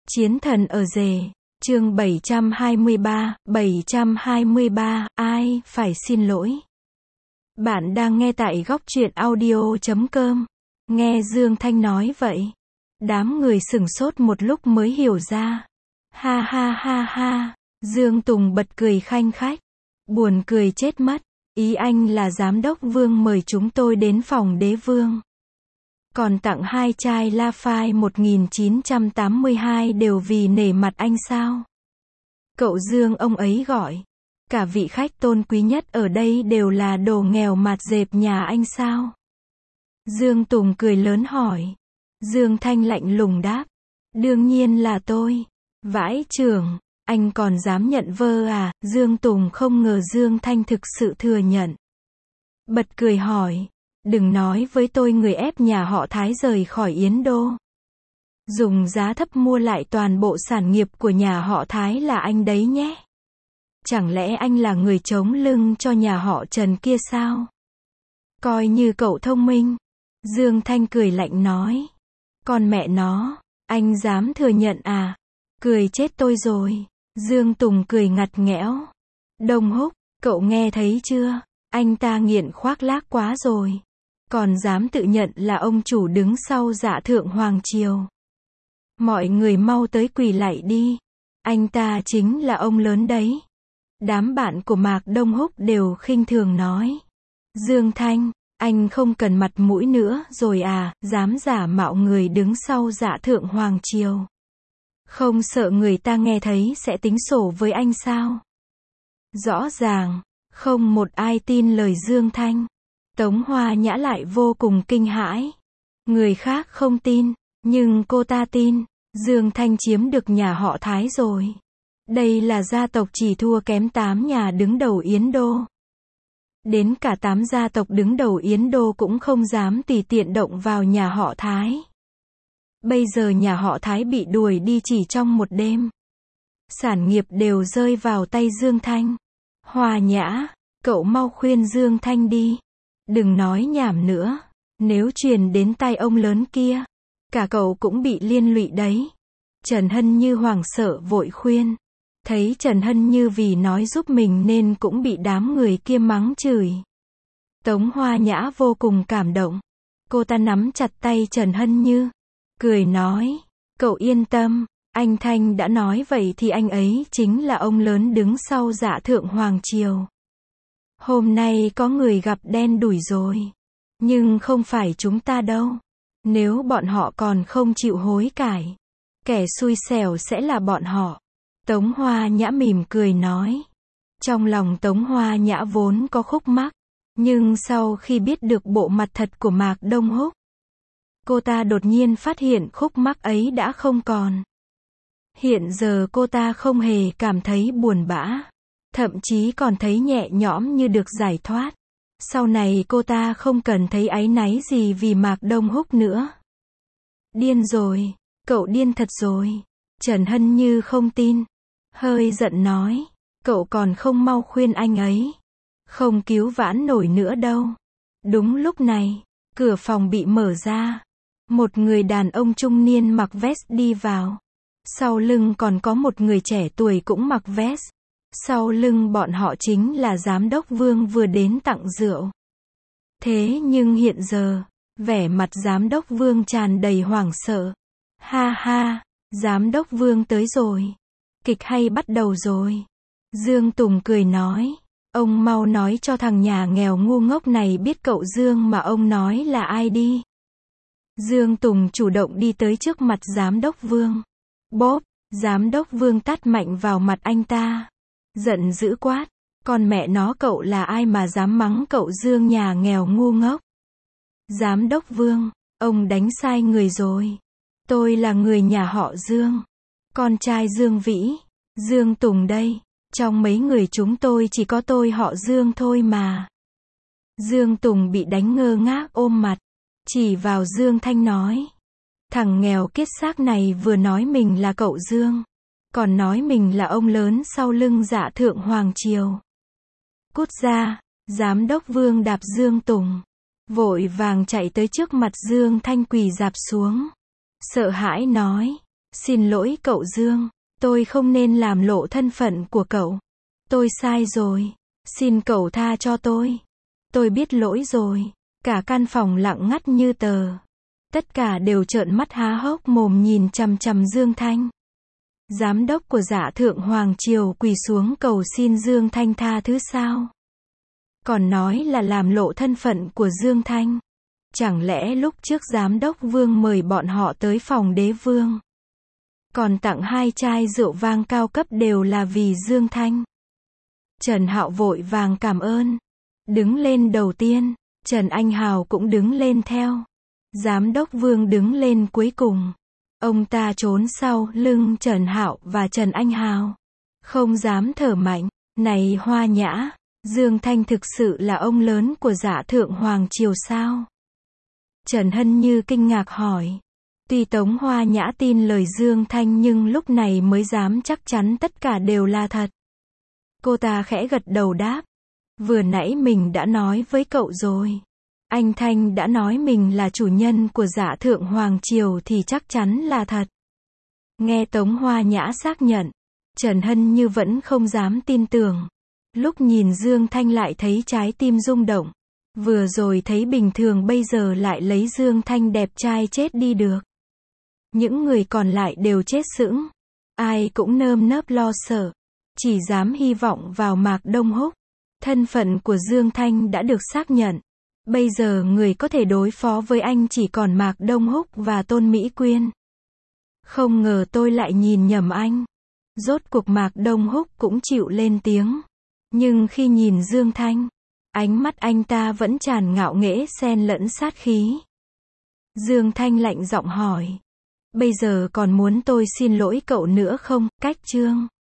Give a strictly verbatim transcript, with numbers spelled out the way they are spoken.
Chiến thần ở rể, chương bảy trăm hai mươi ba, bảy trăm hai mươi ba, ai phải xin lỗi. Bạn đang nghe tại góc truyện audio chấm com. Nghe Dương Thanh nói vậy, đám người sửng sốt một lúc mới hiểu ra. Ha ha ha ha, Dương Tùng bật cười khanh khách. Buồn cười chết mất, ý anh là giám đốc Vương mời chúng tôi đến phòng đế vương. Còn tặng hai chai La Phai một nghìn chín trăm tám mươi hai đều vì nể mặt anh sao? Cậu Dương ông ấy gọi. Cả vị khách tôn quý nhất ở đây đều là đồ nghèo mạt dẹp nhà anh sao? Dương Tùng cười lớn hỏi. Dương Thanh lạnh lùng đáp. Đương nhiên là tôi. Vãi chưởng, anh còn dám nhận vơ à? Dương Tùng không ngờ Dương Thanh thực sự thừa nhận. Bật cười hỏi. Đừng nói với tôi người ép nhà họ Thái rời khỏi Yến Đô. Dùng giá thấp mua lại toàn bộ sản nghiệp của nhà họ Thái là anh đấy nhé. Chẳng lẽ anh là người chống lưng cho nhà họ Trần kia sao? Coi như cậu thông minh. Dương Thanh cười lạnh nói. Con mẹ nó, anh dám thừa nhận à? Cười chết tôi rồi. Dương Tùng cười ngặt nghẽo. Đông Húc, cậu nghe thấy chưa? Anh ta nghiện khoác lác quá rồi. Còn dám tự nhận là ông chủ đứng sau Dạ Thượng Hoàng Triều. Mọi người mau tới quỳ lạy đi. Anh ta chính là ông lớn đấy. Đám bạn của Mạc Đông Húc đều khinh thường nói. Dương Thanh, anh không cần mặt mũi nữa rồi à, dám giả mạo người đứng sau Dạ Thượng Hoàng Triều. Không sợ người ta nghe thấy sẽ tính sổ với anh sao? Rõ ràng, không một ai tin lời Dương Thanh. Tống Hoa Nhã lại vô cùng kinh hãi. Người khác không tin, nhưng cô ta tin. Dương Thanh chiếm được nhà họ Thái rồi. Đây là gia tộc chỉ thua kém tám nhà đứng đầu Yến Đô. Đến cả tám gia tộc đứng đầu Yến Đô cũng không dám tùy tiện động vào nhà họ Thái. Bây giờ nhà họ Thái bị đuổi đi chỉ trong một đêm. Sản nghiệp đều rơi vào tay Dương Thanh. Hoa Nhã, cậu mau khuyên Dương Thanh đi. Đừng nói nhảm nữa. Nếu truyền đến tai ông lớn kia, cả cậu cũng bị liên lụy đấy. Trần Hân Như hoảng sợ vội khuyên. Thấy Trần Hân Như vì nói giúp mình nên cũng bị đám người kia mắng chửi. Tống Hoa Nhã vô cùng cảm động. Cô ta nắm chặt tay Trần Hân Như. Cười nói. Cậu yên tâm. Anh Thanh đã nói vậy thì anh ấy chính là ông lớn đứng sau Dạ Thượng Hoàng Triều. Hôm nay có người gặp đen đủi rồi. Nhưng không phải chúng ta đâu. Nếu bọn họ còn không chịu hối cải, kẻ xui xẻo sẽ là bọn họ. Tống Hoa Nhã mỉm cười nói. Trong lòng Tống Hoa Nhã vốn có khúc mắc. Nhưng sau khi biết được bộ mặt thật của Mạc Đông Húc, cô ta đột nhiên phát hiện khúc mắc ấy đã không còn. Hiện giờ cô ta không hề cảm thấy buồn bã. Thậm chí còn thấy nhẹ nhõm như được giải thoát. Sau này cô ta không cần thấy áy náy gì vì Mạc Đông Húc nữa. Điên rồi, cậu điên thật rồi. Trần Hân Như không tin. Hơi giận nói. Cậu còn không mau khuyên anh ấy. Không cứu vãn nổi nữa đâu. Đúng lúc này, cửa phòng bị mở ra. Một người đàn ông trung niên mặc vest đi vào. Sau lưng còn có một người trẻ tuổi cũng mặc vest. Sau lưng bọn họ chính là giám đốc Vương vừa đến tặng rượu. Thế nhưng hiện giờ, vẻ mặt giám đốc Vương tràn đầy hoảng sợ. Ha ha, giám đốc Vương tới rồi. Kịch hay bắt đầu rồi. Dương Tùng cười nói. Ông mau nói cho thằng nhà nghèo ngu ngốc này biết cậu Dương mà ông nói là ai đi. Dương Tùng chủ động đi tới trước mặt giám đốc Vương. Bốp, giám đốc Vương tát mạnh vào mặt anh ta. Giận dữ quát. Con mẹ nó cậu là ai mà dám mắng cậu Dương nhà nghèo ngu ngốc. Giám đốc Vương, ông đánh sai người rồi. Tôi là người nhà họ Dương. Con trai Dương Vĩ, Dương Tùng đây. Trong mấy người chúng tôi chỉ có tôi họ Dương thôi mà. Dương Tùng bị đánh ngơ ngác ôm mặt. Chỉ vào Dương Thanh nói. Thằng nghèo kiết xác này vừa nói mình là cậu Dương. Còn nói mình là ông lớn sau lưng Dạ Thượng Hoàng Triều. Cút ra, giám đốc Vương đạp Dương Tùng. Vội vàng chạy tới trước mặt Dương Thanh quỳ rạp xuống. Sợ hãi nói. Xin lỗi cậu Dương, tôi không nên làm lộ thân phận của cậu. Tôi sai rồi. Xin cậu tha cho tôi. Tôi biết lỗi rồi. Cả căn phòng lặng ngắt như tờ. Tất cả đều trợn mắt há hốc mồm nhìn chằm chằm Dương Thanh. Giám đốc của Dạ Thượng Hoàng Triều quỳ xuống cầu xin Dương Thanh tha thứ sao? Còn nói là làm lộ thân phận của Dương Thanh. Chẳng lẽ lúc trước giám đốc Vương mời bọn họ tới phòng đế vương, còn tặng hai chai rượu vang cao cấp đều là vì Dương Thanh? Trần Hạo vội vàng cảm ơn. Đứng lên đầu tiên, Trần Anh Hào cũng đứng lên theo. Giám đốc Vương đứng lên cuối cùng. Ông ta trốn sau lưng Trần Hạo và Trần Anh Hào. Không dám thở mạnh. Này Hoa Nhã, Dương Thanh thực sự là ông lớn của Dạ Thượng Hoàng Triều sao? Trần Hân Như kinh ngạc hỏi. Tuy Tống Hoa Nhã tin lời Dương Thanh nhưng lúc này mới dám chắc chắn tất cả đều là thật. Cô ta khẽ gật đầu đáp. Vừa nãy mình đã nói với cậu rồi. Anh Thanh đã nói mình là chủ nhân của Dạ Thượng Hoàng Triều thì chắc chắn là thật. Nghe Tống Hoa Nhã xác nhận, Trần Hân Như vẫn không dám tin tưởng. Lúc nhìn Dương Thanh lại thấy trái tim rung động. Vừa rồi thấy bình thường bây giờ lại lấy Dương Thanh đẹp trai chết đi được. Những người còn lại đều chết sững. Ai cũng nơm nớp lo sợ. Chỉ dám hy vọng vào Mạc Đông Húc. Thân phận của Dương Thanh đã được xác nhận. Bây giờ người có thể đối phó với anh chỉ còn Mạc Đông Húc và Tôn Mỹ Quyên. Không ngờ tôi lại nhìn nhầm anh. Rốt cuộc Mạc Đông Húc cũng chịu lên tiếng. Nhưng khi nhìn Dương Thanh, ánh mắt anh ta vẫn tràn ngạo nghễ xen lẫn sát khí. Dương Thanh lạnh giọng hỏi. Bây giờ còn muốn tôi xin lỗi cậu nữa không? Cách chương